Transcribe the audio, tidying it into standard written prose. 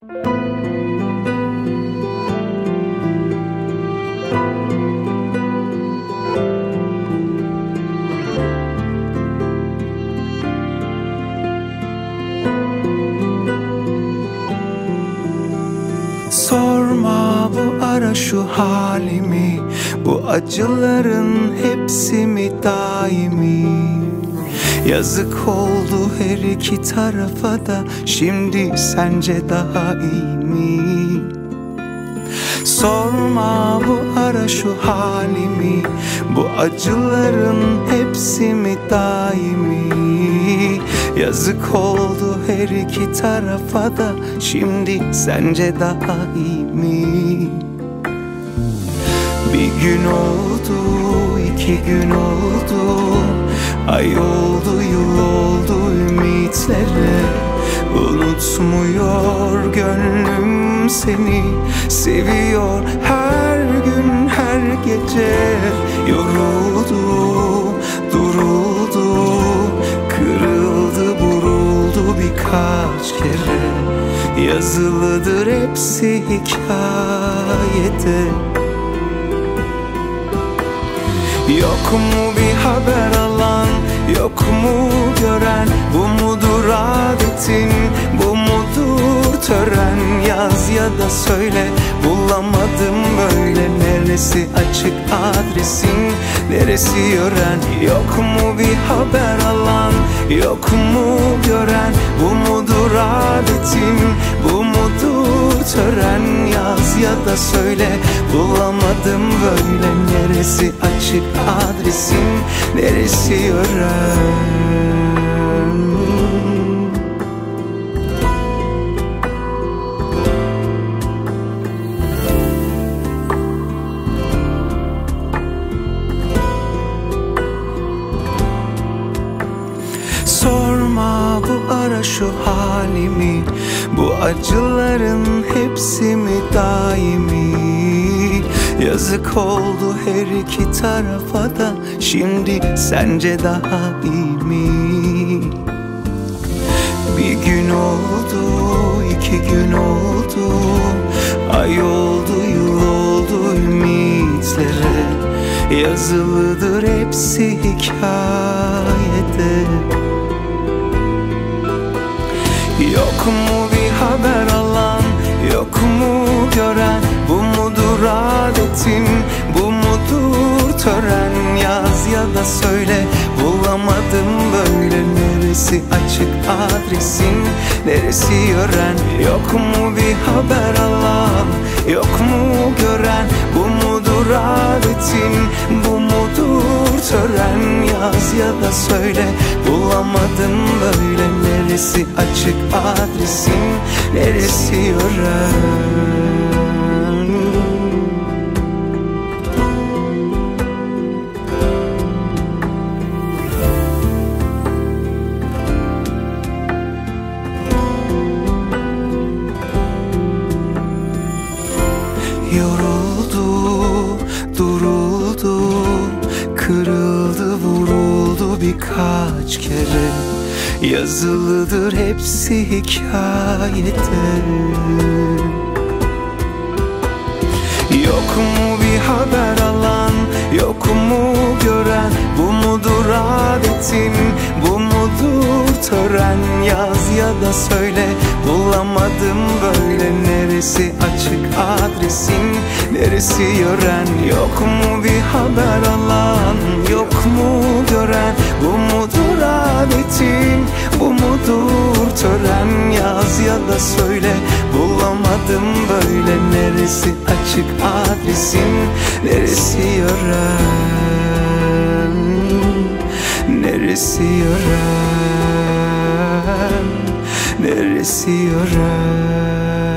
Sorma bu ara şu halimi, bu acıların hepsi mi daimi? Yazık oldu her iki tarafa da, şimdi sence daha iyi mi? Sorma bu ara şu halimi, bu acıların hepsi mi daimi? Yazık oldu her iki tarafa da, şimdi sence daha iyi mi? Bir gün oldu, 2 gün oldu, ay oldu, yıl oldu ümitlere. Unutmuyor gönlüm seni, seviyor her gün her gece. Yoruldu, duruldu, kırıldı, buruldu birkaç kere. Yazılıdır hepsi hikayede. Yok mu bir haber alan, yok mu gören? Bu mudur adetin, bu mudur tören? Yaz ya da söyle, bulamadım böyle. Neresi açık adresin, neresi yören? Yok mu bir haber alan, yok mu gören? Bu mudur adetin, bu mudur tören? Yaz ya da söyle, bulamadım böyle. Neresi açık adresin, neresi yören? Sorma bu ara şu halimi, bu acıların hepsi mi daimi? Yazık oldu her iki tarafa da, şimdi sence daha iyi mi? Bir gün oldu, 2 gün oldu, ay oldu, yıl oldu ümitlere. Yazılıdır hepsi hikayede. Yok mu bir haber alan, yok mu gören? Bu mudur adetin, bu mudur tören? Yaz ya da söyle, bulamadım böyle. Neresi açık adresin, neresi yören? Yok mu bir haber alan, yok mu gören? Bu mudur adetin, bu mudur tören? Yaz ya da söyle, bulamadım böyle. Neresi açık adresin, neresi yören? Yoruldu, duruldu, kırıldı, vuruldu birkaç kere. Yazılıdır hepsi hikayede. Yok mu bir haber alan, yok mu gören? Bu mudur adetin, bu mudur tören? Yaz ya da söyle, bulamadım böyle. Neresi açık adresin, neresi yören? Yok mu bir haber alan, yok mu gören? Bu mudur adetin, bu mudur tören? Yaz ya da söyle, bulamadım böyle. Neresi açık adresin, neresi yören? Neresi yören? Neresi yören?